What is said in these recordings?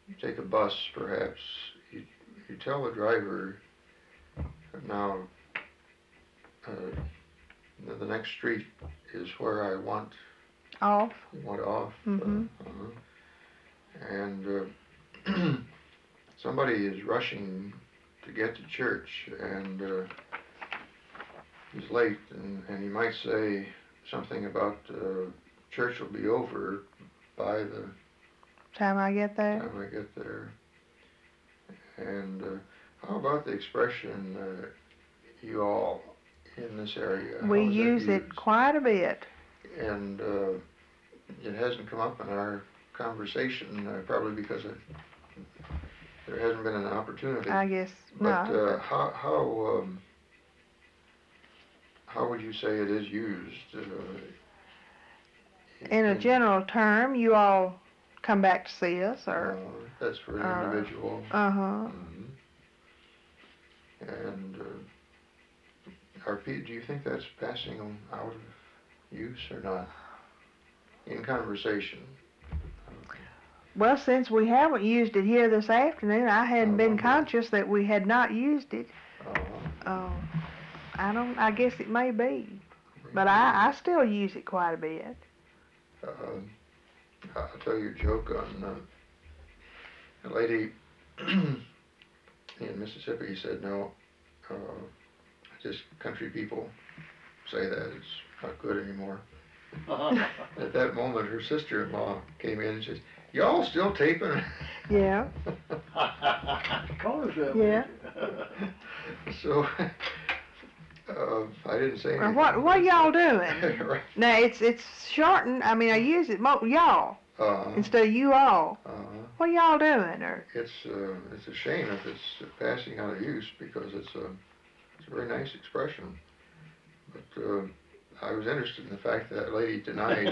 you take a bus, perhaps, you, you tell the driver, now, uh, the next street is where I want Off. off. Mm-hmm. And somebody is rushing to get to church, and he's late, and he might say something about church will be over by the Time I get there. time I get there. And how about the expression you all in this area? We How is that use it used? quite a bit. And it hasn't come up in our conversation, probably because there hasn't been an opportunity. I guess But not. how would you say it is used? In a general term, you all come back to see us, or that's for an individual. uh-huh. And do you think that's passing out of use or not in conversation? Well, since we haven't used it here this afternoon, I hadn't been conscious that we had not used it. I guess it may be, but I still use it quite a bit. I'll tell you a joke on a lady in Mississippi said, no, just country people say that, it's not good anymore. At that moment, her sister-in-law came in and says, y'all still taping? Yeah. Yeah. So, I didn't say anything. What y'all doing? Right. Now, it's shortened. I mean, I use it y'all instead of you all. What y'all doing? Or it's a shame if it's passing out of use, because it's a very nice expression. But I was interested in the fact that lady denied,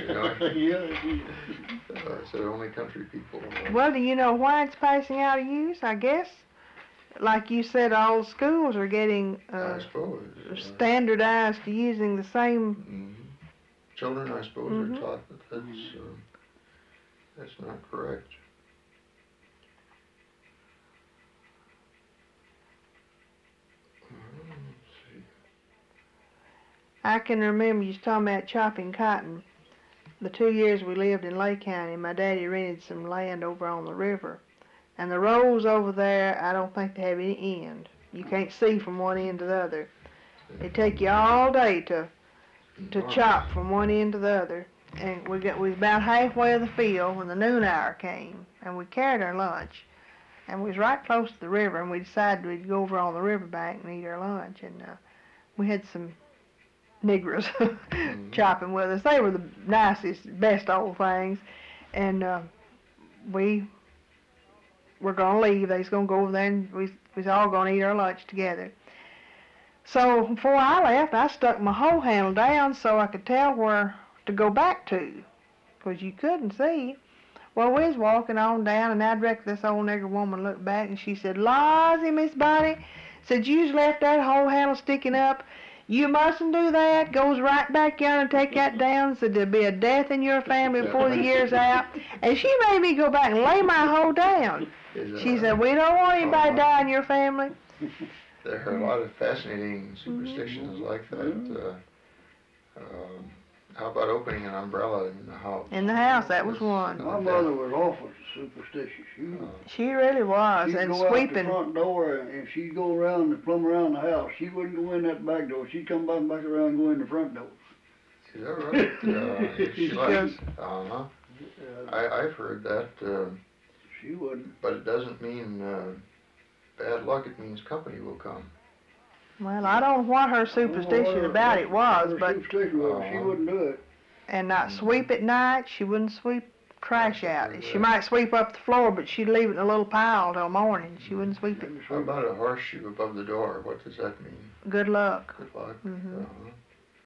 said only country people. Well, do you know why it's passing out of use? I guess, like you said, all schools are getting I suppose standardized to using the same. Children, I suppose, are taught that that's not correct. I can remember you was talking about chopping cotton. The 2 years we lived in Lake County, my daddy rented some land over on the river. And the rows over there, I don't think they have any end. You can't see from one end to the other. It'd take you all day to chop from one end to the other. And we was about halfway of the field when the noon hour came, and we carried our lunch. And we was right close to the river, and we decided we'd go over on the riverbank and eat our lunch. And we had some niggers chopping with us. They were the nicest, best old things. And we were going to leave. They was going to go over there, and we was all going to eat our lunch together. So before I left, I stuck my hoe handle down so I could tell where to go back to, because you couldn't see. Well, we was walking on down, and I'd reckon this old nigger woman looked back, and she said, "Lawsy, Miss Bonnie," said, "you just left that hoe handle sticking up. You mustn't do that. Goes right back down and take that down. Said there'll be a death in your family before the year's out." And she made me go back and lay my hoe down. She said, "We don't want anybody to die in your family." There are a lot of fascinating superstitions like that. How about opening an umbrella in the house? In the house, that was one. My mother was awful superstitious. She really was. She'd And go sweeping. out the front door, and she'd go around and plumb around the house. She wouldn't go in that back door. She'd come back around and go in the front door. Is that right? She likes. I've heard that. She wouldn't. But it doesn't mean bad luck. It means company will come. Well, I don't know what her superstition about it was, but Superstition was, she wouldn't do it. And not sweep at night. She wouldn't sweep trash out. She might sweep up the floor, but she'd leave it in a little pile till morning. She wouldn't sweep it. How about a horseshoe above the door? What does that mean? Good luck. Good luck.